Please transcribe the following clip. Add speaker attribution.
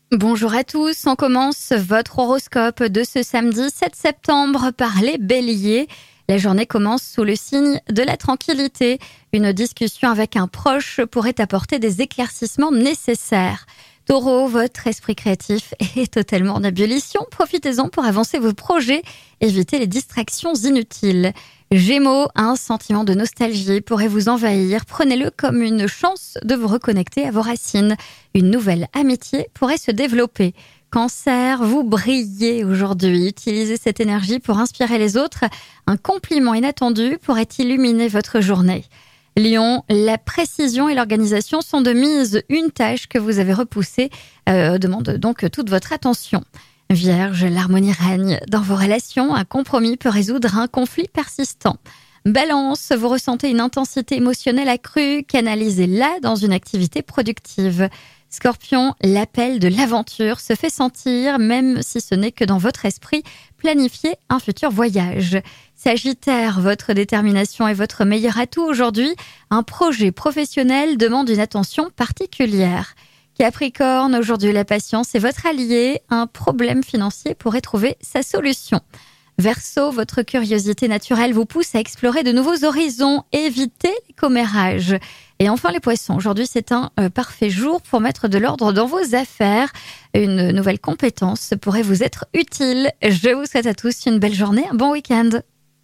Speaker 1: Bonjour à tous, on commence votre horoscope de ce samedi 7 septembre par les béliers. La journée commence sous le signe de la tranquillité. Une discussion avec un proche pourrait apporter des éclaircissements nécessaires. Taureau, votre esprit créatif est totalement en ébullition. Profitez-en pour avancer vos projets, évitez les distractions inutiles. Gémeaux, un sentiment de nostalgie pourrait vous envahir. Prenez-le comme une chance de vous reconnecter à vos racines. Une nouvelle amitié pourrait se développer. Cancer, vous brillez aujourd'hui. Utilisez cette énergie pour inspirer les autres. Un compliment inattendu pourrait illuminer votre journée. Lion, la précision et l'organisation sont de mise. Une tâche que vous avez repoussée demande donc toute votre attention. Vierge, l'harmonie règne dans vos relations. Un compromis peut résoudre un conflit persistant. Balance, vous ressentez une intensité émotionnelle accrue. Canalisez-la dans une activité productive. Scorpion, l'appel de l'aventure se fait sentir, même si ce n'est que dans votre esprit. Planifiez un futur voyage. Sagittaire, votre détermination est votre meilleur atout aujourd'hui. Un projet professionnel demande une attention particulière. Capricorne, aujourd'hui la patience est votre allié. Un problème financier pourrait trouver sa solution. Verseau, votre curiosité naturelle vous pousse à explorer de nouveaux horizons. Évitez les commérages. Et enfin les poissons, aujourd'hui c'est un parfait jour pour mettre de l'ordre dans vos affaires. Une nouvelle compétence pourrait vous être utile. Je vous souhaite à tous une belle journée, un bon week-end.